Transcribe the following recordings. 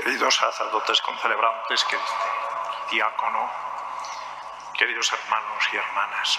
Queridos sacerdotes concelebrantes, diácono, queridos hermanos y hermanas,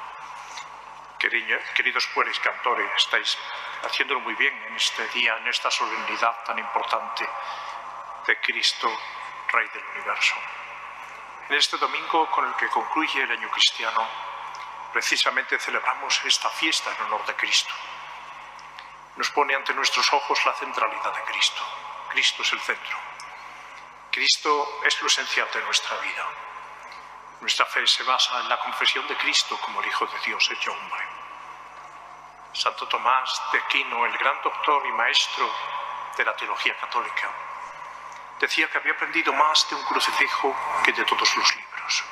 queridos pueris cantores, estáis haciéndolo muy bien en este día, en esta solemnidad tan importante de Cristo, Rey del Universo. En este domingo con el que concluye el año cristiano, precisamente celebramos esta fiesta en honor de Cristo. Nos pone ante nuestros ojos la centralidad de Cristo. Cristo es el centro. Cristo es lo esencial de nuestra vida. Nuestra fe se basa en la confesión de Cristo como el Hijo de Dios hecho hombre. Santo Tomás de Aquino, el gran doctor y maestro de la teología católica, decía que había aprendido más de un crucifijo que de todos los libros.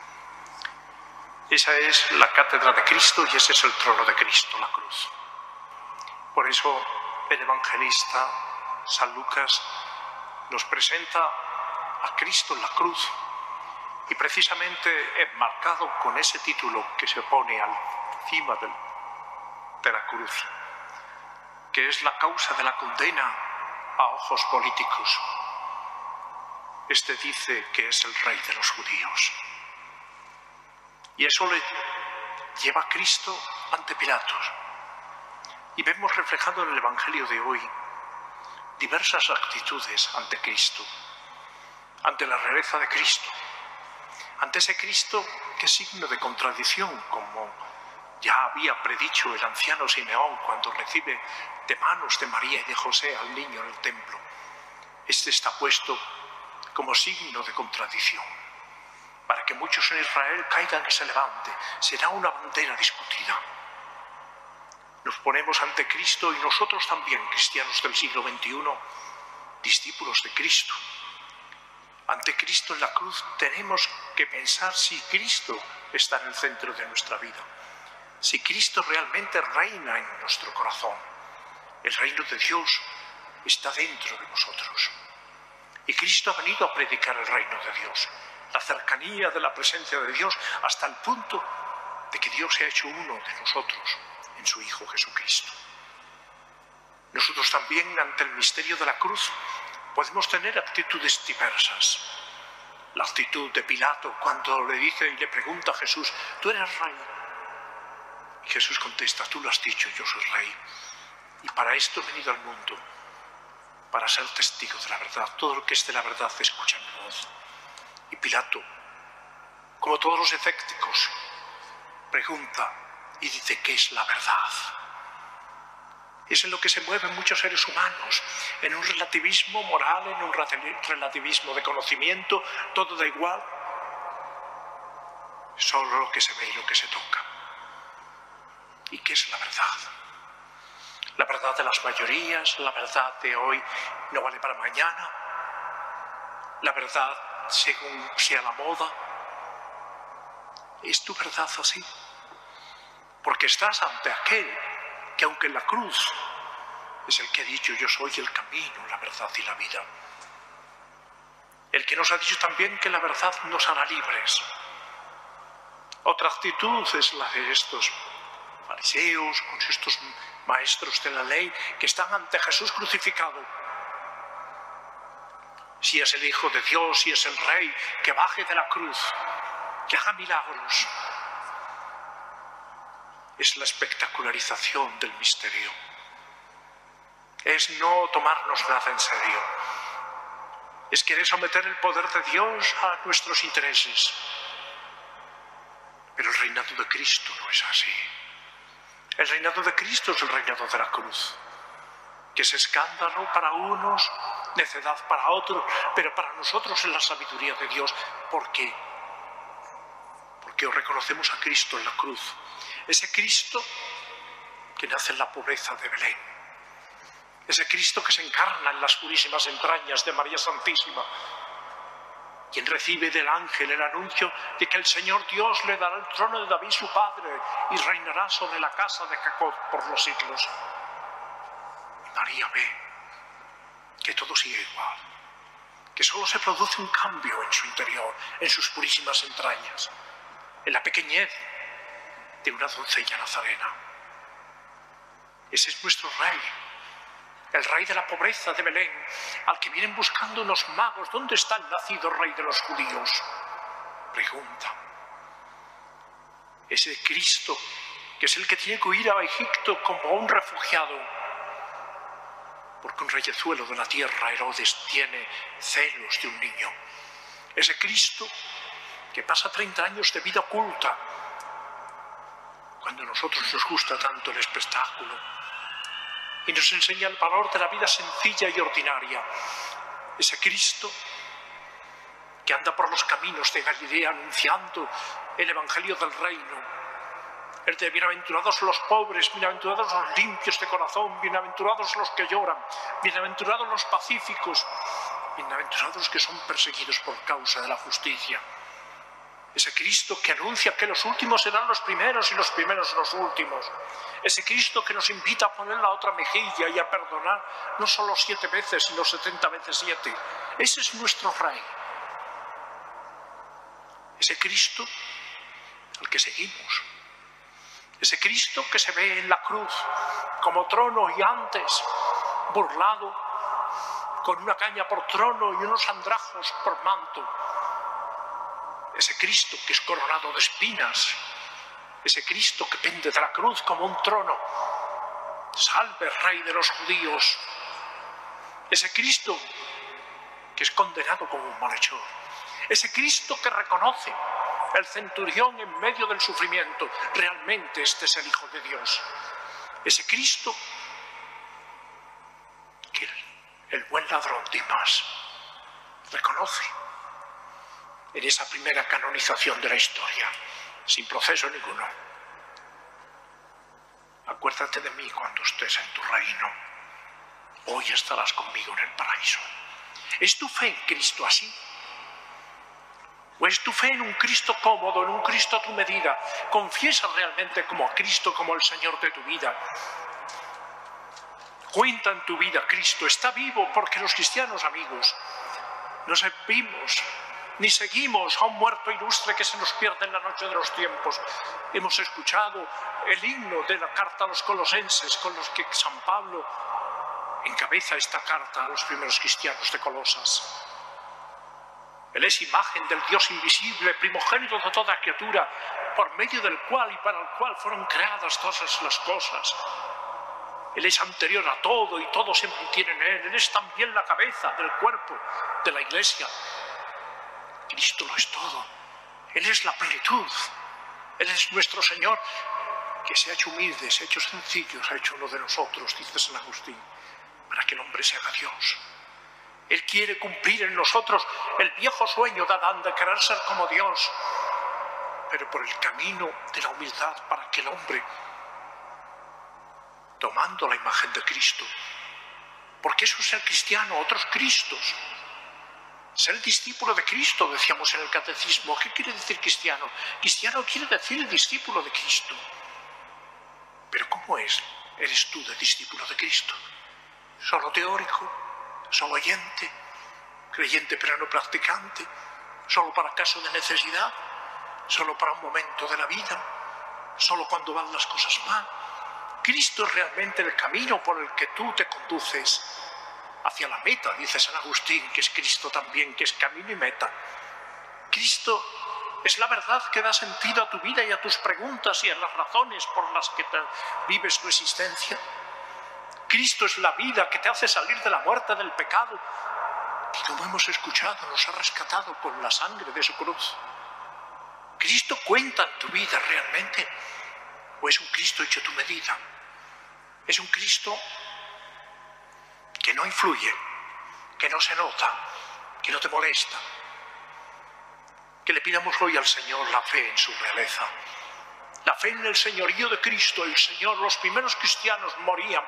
Esa es la cátedra de Cristo y ese es el trono de Cristo, la cruz. Por eso el evangelista San Lucas nos presenta a Cristo en la cruz y precisamente enmarcado con ese título que se pone encima de la cruz, que es la causa de la condena a ojos políticos. Este dice que es el rey de los judíos. Y eso le lleva a Cristo ante Pilatos. Y vemos reflejado en el Evangelio de hoy diversas actitudes ante Cristo, ante la realeza de Cristo, ante ese Cristo que es signo de contradicción, como ya había predicho el anciano Simeón cuando recibe de manos de María y de José al niño en el templo. Este está puesto como signo de contradicción, para que muchos en Israel caigan y se levante. Será una bandera discutida. Nos ponemos ante Cristo y nosotros también, cristianos del siglo XXI, discípulos de Cristo. Ante Cristo en la cruz tenemos que pensar si Cristo está en el centro de nuestra vida, si Cristo realmente reina en nuestro corazón. El reino de Dios está dentro de nosotros. Y Cristo ha venido a predicar el reino de Dios, la cercanía de la presencia de Dios, hasta el punto de que Dios se ha hecho uno de nosotros en su Hijo Jesucristo. Nosotros también, ante el misterio de la cruz, podemos tener actitudes diversas. La actitud de Pilato cuando le dice y le pregunta a Jesús: ¿tú eres rey? Y Jesús contesta: tú lo has dicho, yo soy rey. Y para esto he venido al mundo, para ser testigo de la verdad. Todo lo que es de la verdad escucha mi voz. Y Pilato, como todos los escépticos, pregunta y dice: ¿qué es la verdad? Es en lo que se mueven muchos seres humanos, en un relativismo moral, en un relativismo de conocimiento. Todo da igual, solo lo que se ve y lo que se toca. ¿Y qué es la verdad? La verdad de las mayorías, la verdad de hoy no vale para mañana, la verdad según sea la moda. ¿Es tu verdad así? Porque estás ante aquel que, aunque en la cruz, es el que ha dicho: yo soy el camino, la verdad y la vida. El que nos ha dicho también que la verdad nos hará libres. Otra actitud es la de estos fariseos, con estos maestros de la ley que están ante Jesús crucificado. Si es el Hijo de Dios, si es el Rey, que baje de la cruz, que haga milagros. Es la espectacularización del misterio. Es no tomarnos nada en serio. Es querer someter el poder de Dios a nuestros intereses. Pero el reinado de Cristo no es así. El reinado de Cristo es el reinado de la cruz, que es escándalo para unos, necedad para otros, pero para nosotros es la sabiduría de Dios. ¿Por qué? Porque reconocemos a Cristo en la cruz. Ese Cristo que nace en la pobreza de Belén. Ese Cristo que se encarna en las purísimas entrañas de María Santísima. Quien recibe del ángel el anuncio de que el Señor Dios le dará el trono de David su padre y reinará sobre la casa de Jacob por los siglos. Y María ve que todo sigue igual, que solo se produce un cambio en su interior, en sus purísimas entrañas, en la pequeñez de una doncella nazarena. Ese es nuestro Rey, el rey de la pobreza de Belén, al que vienen buscando unos magos, ¿dónde está el nacido rey de los judíos? Pregunta. Ese Cristo, que es el que tiene que huir a Egipto como un refugiado, porque un reyezuelo de la tierra, Herodes, tiene celos de un niño. Ese Cristo que pasa 30 años de vida oculta, cuando a nosotros nos gusta tanto el espectáculo, y nos enseña el valor de la vida sencilla y ordinaria. Ese Cristo que anda por los caminos de Galilea anunciando el Evangelio del Reino, el de bienaventurados los pobres, bienaventurados los limpios de corazón, bienaventurados los que lloran, bienaventurados los pacíficos, bienaventurados los que son perseguidos por causa de la justicia. Ese Cristo que anuncia que los últimos serán los primeros y los primeros los últimos. Ese Cristo que nos invita a poner la otra mejilla y a perdonar no solo 7 veces, sino 70 veces 7. Ese es nuestro Rey. Ese Cristo al que seguimos. Ese Cristo que se ve en la cruz como trono y antes burlado, con una caña por trono y unos andrajos por manto. Ese Cristo que es coronado de espinas, ese Cristo que pende de la cruz como un trono. Salve, Rey de los judíos. Ese Cristo que es condenado como un malhechor. Ese Cristo que reconoce el centurión en medio del sufrimiento. Realmente este es el Hijo de Dios. Ese Cristo que el buen ladrón Dimas reconoce en esa primera canonización de la historia, sin proceso ninguno. Acuérdate de mí cuando estés en tu reino. Hoy estarás conmigo en el paraíso. ¿Es tu fe en Cristo así? ¿O es tu fe en un Cristo cómodo, en un Cristo a tu medida? ¿Confiesas realmente como a Cristo, como el Señor de tu vida? Cuenta en tu vida Cristo, está vivo, porque los cristianos, amigos, no servimos ni seguimos a un muerto ilustre que se nos pierde en la noche de los tiempos. Hemos escuchado el himno de la carta a los colosenses, con los que San Pablo encabeza esta carta a los primeros cristianos de Colosas. Él es imagen del Dios invisible, primogénito de toda criatura, por medio del cual y para el cual fueron creadas todas las cosas. Él es anterior a todo y todo se mantiene en Él. Él es también la cabeza del cuerpo de la Iglesia. Cristo lo es todo. Él es la plenitud. Él es nuestro Señor, que se ha hecho humilde, se ha hecho sencillo, se ha hecho uno de nosotros, dice San Agustín, para que el hombre se haga Dios. Él quiere cumplir en nosotros el viejo sueño de Adán de querer ser como Dios, pero por el camino de la humildad, para que el hombre, tomando la imagen de Cristo, porque eso es el cristiano, otros Cristos. Ser discípulo de Cristo, decíamos en el catecismo. ¿Qué quiere decir cristiano? Cristiano quiere decir el discípulo de Cristo. Pero ¿cómo eres tú de discípulo de Cristo? ¿Solo teórico? ¿Solo oyente? ¿Creyente pero no practicante? ¿Solo para caso de necesidad? ¿Solo para un momento de la vida? ¿Solo cuando van las cosas mal? Cristo es realmente el camino por el que tú te conduces hacia la meta, dice San Agustín, que es Cristo también, que es camino y meta. Cristo es la verdad que da sentido a tu vida y a tus preguntas y a las razones por las que vives tu existencia. Cristo es la vida que te hace salir de la muerte del pecado y, como hemos escuchado, nos ha rescatado con la sangre de su cruz. ¿Cristo cuenta en tu vida realmente? ¿O es un Cristo hecho a tu medida? Es un Cristo que no influye, que no se nota, que no te molesta. Que le pidamos hoy al Señor la fe en su realeza, la fe en el señorío de Cristo. El Señor, los primeros cristianos morían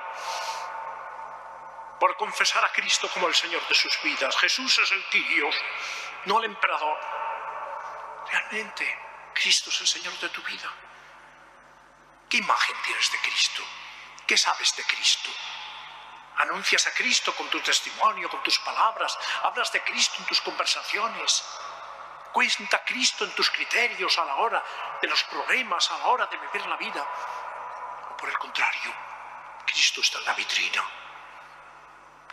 por confesar a Cristo como el Señor de sus vidas. Jesús es el Kyrios, no el emperador. Realmente, Cristo es el Señor de tu vida. ¿Qué imagen tienes de Cristo? ¿Qué sabes de Cristo? ¿Anuncias a Cristo con tu testimonio, con tus palabras? ¿Hablas de Cristo en tus conversaciones? ¿Cuenta Cristo en tus criterios a la hora de los problemas, a la hora de vivir la vida? ¿O por el contrario, Cristo está en la vitrina?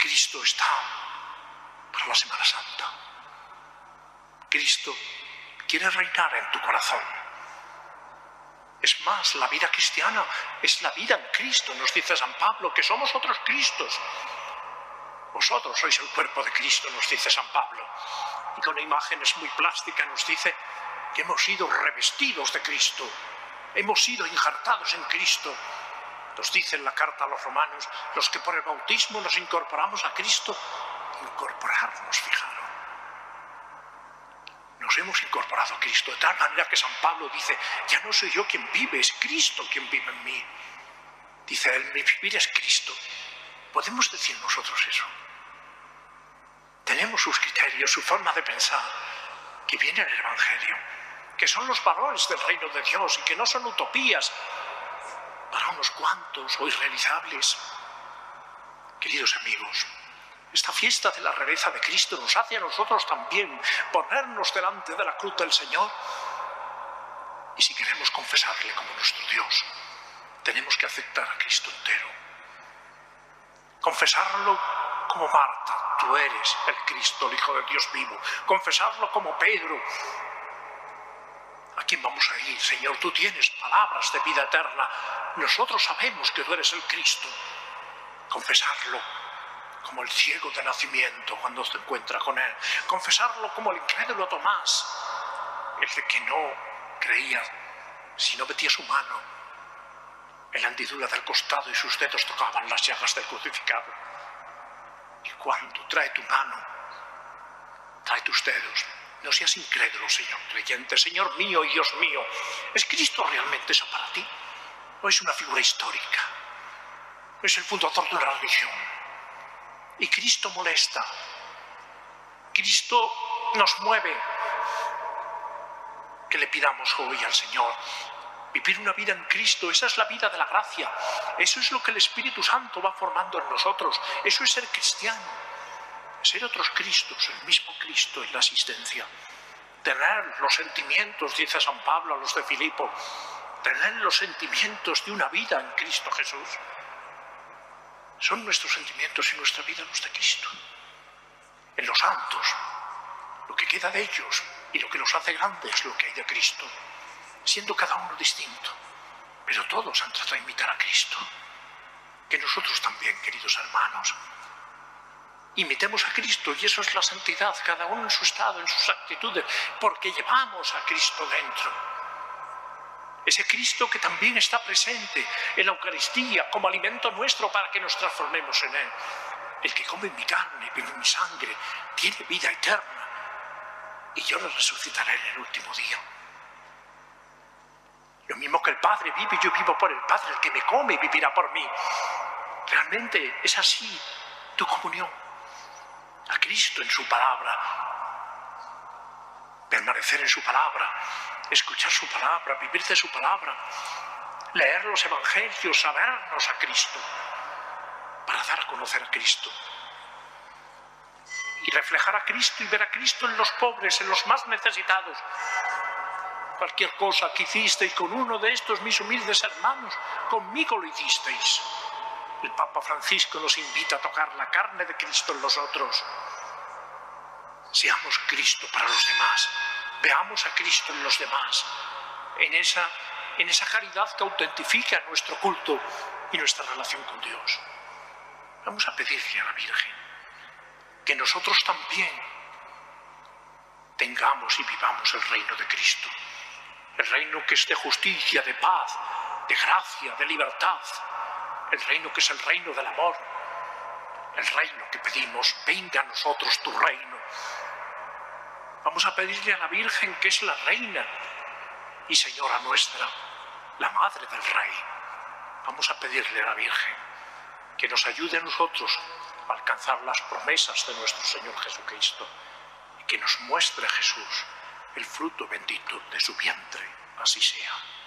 Cristo está para la Semana Santa. Cristo quiere reinar en tu corazón. Es más, la vida cristiana es la vida en Cristo, nos dice San Pablo, que somos otros Cristos. Vosotros sois el cuerpo de Cristo, nos dice San Pablo. Y con imágenes muy plásticas nos dice que hemos sido revestidos de Cristo, hemos sido injertados en Cristo. Nos dice en la carta a los romanos, los que por el bautismo nos incorporamos a Cristo, incorporarnos, fijaros. Nos hemos incorporado a Cristo, de tal manera que San Pablo dice, ya no soy yo quien vive, es Cristo quien vive en mí. Dice él, mi vivir es Cristo. ¿Podemos decir nosotros eso? Tenemos sus criterios, su forma de pensar, que viene en el Evangelio, que son los valores del reino de Dios y que no son utopías para unos cuantos o irrealizables. Queridos amigos, esta fiesta de la rareza de Cristo nos hace a nosotros también ponernos delante de la cruz del Señor. Y si queremos confesarle como nuestro Dios, tenemos que aceptar a Cristo entero. Confesarlo como Marta, tú eres el Cristo, el Hijo de Dios vivo. Confesarlo como Pedro. ¿A quién vamos a ir? Señor, tú tienes palabras de vida eterna. Nosotros sabemos que tú eres el Cristo. Confesarlo como el ciego de nacimiento cuando se encuentra con él. Confesarlo como el incrédulo Tomás, el de que no creía si no metía su mano en la hendidura del costado y sus dedos tocaban las llagas del crucificado. Y cuando trae tu mano, trae tus dedos. No seas incrédulo, Señor creyente, Señor mío y Dios mío. ¿Es Cristo realmente eso para ti? ¿O es una figura histórica? Es el fundador de una religión. Y Cristo molesta. Cristo nos mueve. Que le pidamos hoy al Señor. Vivir una vida en Cristo, esa es la vida de la gracia. Eso es lo que el Espíritu Santo va formando en nosotros. Eso es ser cristiano. Ser otros Cristos, el mismo Cristo en la asistencia. Tener los sentimientos, dice San Pablo a los de Filipo, tener los sentimientos de una vida en Cristo Jesús. Son nuestros sentimientos y nuestra vida los de Cristo. En los santos, lo que queda de ellos y lo que los hace grandes es lo que hay de Cristo, siendo cada uno distinto, pero todos han tratado de imitar a Cristo. Que nosotros también, queridos hermanos, imitemos a Cristo, y eso es la santidad, cada uno en su estado, en sus actitudes, porque llevamos a Cristo dentro. Ese Cristo que también está presente en la Eucaristía como alimento nuestro para que nos transformemos en Él. El que come mi carne y bebe mi sangre tiene vida eterna, y yo le resucitaré en el último día. Lo mismo que el Padre vive, yo vivo por el Padre, el que me come vivirá por mí. Realmente es así tu comunión a Cristo en su palabra, permanecer en su palabra, escuchar su palabra, vivir de su palabra, leer los evangelios, sabernos a Cristo, para dar a conocer a Cristo. Y reflejar a Cristo y ver a Cristo en los pobres, en los más necesitados. Cualquier cosa que hicisteis con uno de estos mis humildes hermanos, conmigo lo hicisteis. El Papa Francisco nos invita a tocar la carne de Cristo en los otros. Seamos Cristo para los demás. Veamos a Cristo en los demás. En esa caridad que autentifica nuestro culto y nuestra relación con Dios. Vamos a pedirle a la Virgen que nosotros también tengamos y vivamos el reino de Cristo. El reino que es de justicia, de paz, de gracia, de libertad. El reino que es el reino del amor. El reino que pedimos, venga a nosotros tu reino. Vamos a pedirle a la Virgen, que es la reina y señora nuestra, la madre del Rey. Vamos a pedirle a la Virgen que nos ayude a nosotros a alcanzar las promesas de nuestro Señor Jesucristo y que nos muestre Jesús el fruto bendito de su vientre. Así sea.